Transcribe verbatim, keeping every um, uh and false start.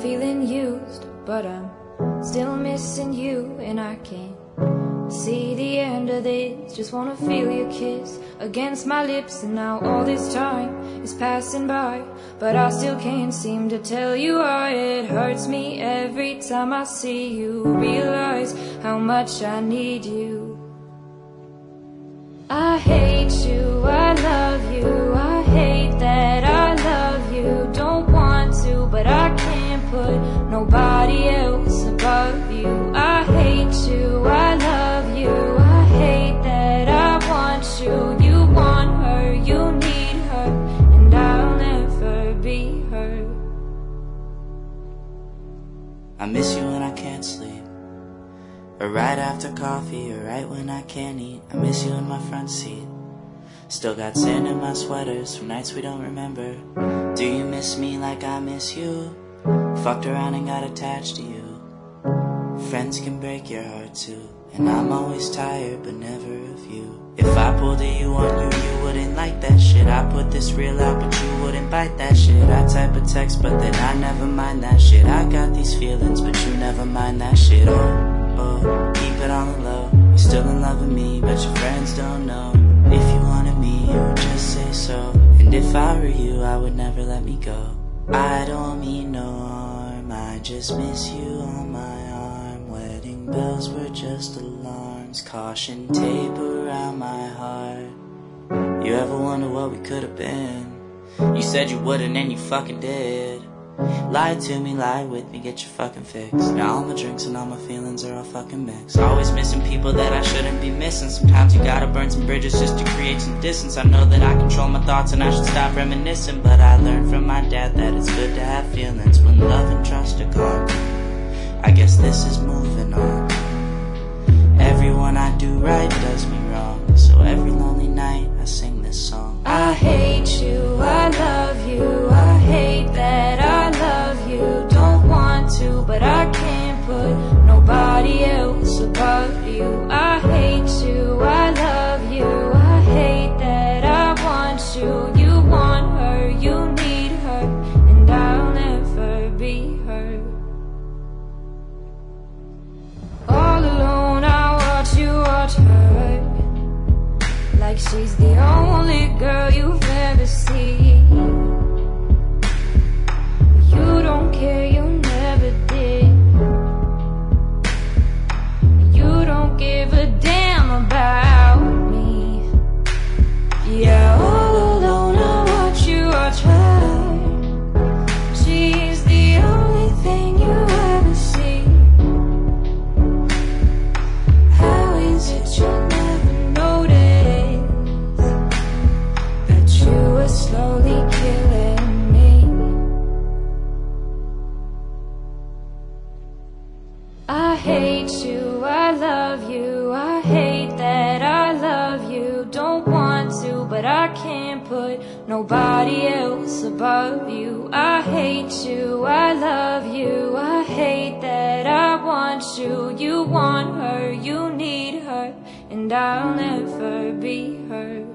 feeling used, but I'm still missing you, and I can't see the end of this. Just wanna feel your kiss against my lips, and now all this time is passing by, but I still can't seem to tell you why. It hurts me every time I see you, realize how much I need you. I hate you, I love you, I hate that I love you. Don't want to, but I can't put nobody else above you. I hate you, I love you, I hate that I want you. You want her, you need her, and I'll never be her. I miss you when I can't sleep, or right after coffee, or right when I can't eat. I miss you in my front seat. Still got sand in my sweaters from nights we don't remember. Do you miss me like I miss you? Fucked around and got attached to you. Friends can break your heart too, and I'm always tired but never of you. If I pulled a you on you, you wouldn't like that shit. I put this real out but you wouldn't bite that shit. I type a text but then I never mind that shit. I got these feelings but you never mind that shit. Oh, oh, keep it on the low. You're still in love with me but your friends don't know. If you wanted me, you would just say so, and if I were you, I would never let me go. I don't mean no harm, I just miss you on my arm. Wedding bells were just alarms, caution tape around my heart. You ever wonder what we could have been? You said you wouldn't and you fucking did. Lie to me, lie with me, get your fucking fix. Now all my drinks and all my feelings are all fucking mixed. Always missing people that I shouldn't be missing. Sometimes you gotta burn some bridges just to create some distance. I know that I control my thoughts and I should stop reminiscing, but I learned from my dad that it's good to have feelings when love and trust are gone. I guess this is moving on. Everyone I do right does me wrong, so every lonely night I sing this song. I hate you, I love you, I hate that I love you. Don't want to, but I can't put nobody else above you. I hate you, I love you, I hate that I want you. You want her, you need her, and I'll never be her. All alone I watch you watch her, like she's the only girl you've ever seen. You don't care, you never did. You don't give a damn about me. Yeah, all alone I watch you watch her. She's the only thing you ever see. How is it you never notice that you were slowly killing me? I hate you, I love you, I hate that I love you. Don't want to, but I can't put nobody else above you. I hate you, I love you, I hate that I want you. You want her, you need her, and I'll never be her.